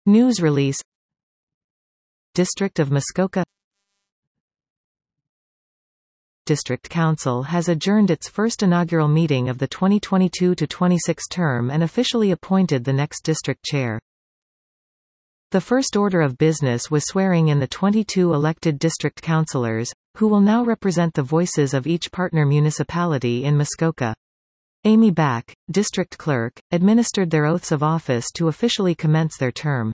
News release. District of Muskoka. District Council has adjourned its first inaugural meeting of the 2022-26 term and officially appointed the next district chair. The first order of business was swearing in the 22 elected district councillors, who will now represent the voices of each partner municipality in Muskoka. Amy Back, district clerk, administered their oaths of office to officially commence their term.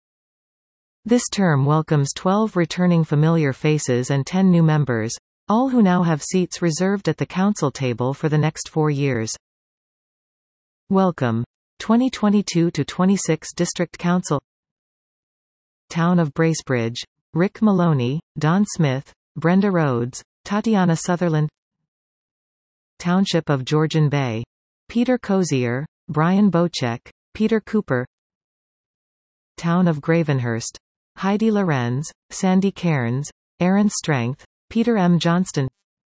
This term welcomes 12 returning familiar faces and 10 new members, all who now have seats reserved at the council table for the next 4 years. Welcome. 2022-26 District Council. Town of Bracebridge, Rick Maloney, Don Smith, Brenda Rhodes, Tatiana Sutherland. Township of Georgian Bay, Peter Cozier, Brian Bocek, Peter Cooper. Town of Gravenhurst, Heidi Lorenz, Sandy Cairns, Aaron Strength, Peter M. Johnston.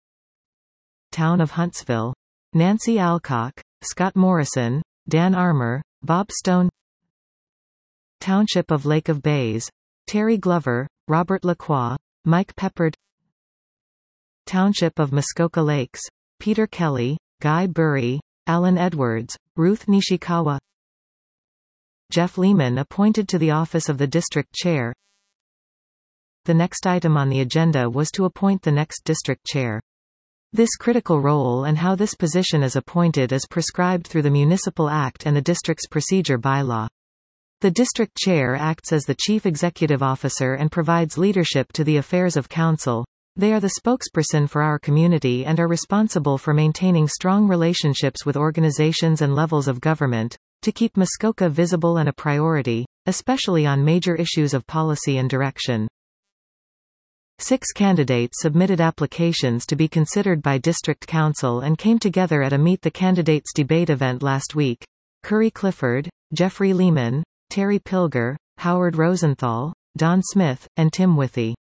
Town of Huntsville, Nancy Alcock, Scott Morrison, Dan Armour, Bob Stone. Township of Lake of Bays, Terry Glover, Robert Lacroix, Mike Peppard. Township of Muskoka Lakes, Peter Kelly, Guy Burry, Alan Edwards, Ruth Nishikawa. Jeff Lehman appointed to the office of the district chair. The next item on the agenda was to appoint the next district chair. This critical role and how this position is appointed is prescribed through the Municipal Act and the district's procedure bylaw. The district chair acts as the chief executive officer and provides leadership to the affairs of council. They are the spokesperson for our community and are responsible for maintaining strong relationships with organizations and levels of government, to keep Muskoka visible and a priority, especially on major issues of policy and direction. 6 candidates submitted applications to be considered by District Council and came together at a Meet the Candidates debate event last week. Curry Clifford, Jeffrey Lehman, Terry Pilger, Howard Rosenthal, Don Smith, and Tim Withy.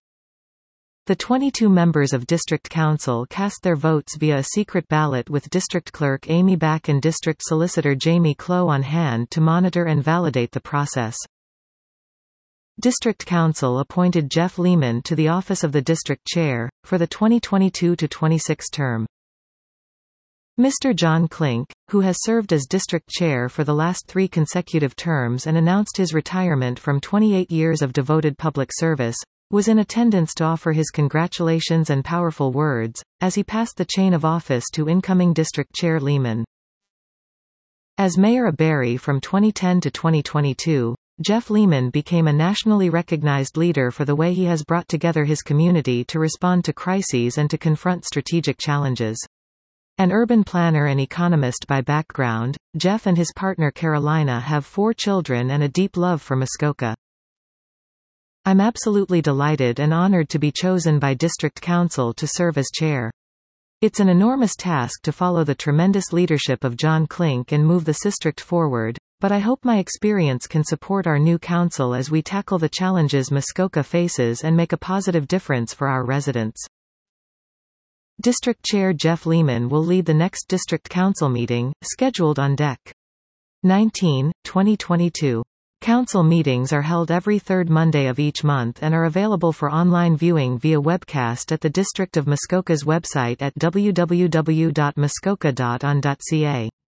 The 22 members of District Council cast their votes via a secret ballot with District Clerk Amy Back and District Solicitor Jamie Clow on hand to monitor and validate the process. District Council appointed Jeff Lehman to the office of the District Chair, for the 2022-26 term. Mr. John Klink, who has served as District Chair for the last 3 consecutive terms and announced his retirement from 28 years of devoted public service, was in attendance to offer his congratulations and powerful words, as he passed the chain of office to incoming District Chair Lehman. As Mayor of Barrie from 2010 to 2022, Jeff Lehman became a nationally recognized leader for the way he has brought together his community to respond to crises and to confront strategic challenges. An urban planner and economist by background, Jeff and his partner Carolina have 4 children and a deep love for Muskoka. I'm absolutely delighted and honored to be chosen by District Council to serve as chair. It's an enormous task to follow the tremendous leadership of John Klink and move the district forward, but I hope my experience can support our new council as we tackle the challenges Muskoka faces and make a positive difference for our residents. District Chair Jeff Lehman will lead the next District Council meeting, scheduled on Dec. 19, 2022. Council meetings are held every 3rd Monday of each month and are available for online viewing via webcast at the District of Muskoka's website at www.muskoka.on.ca.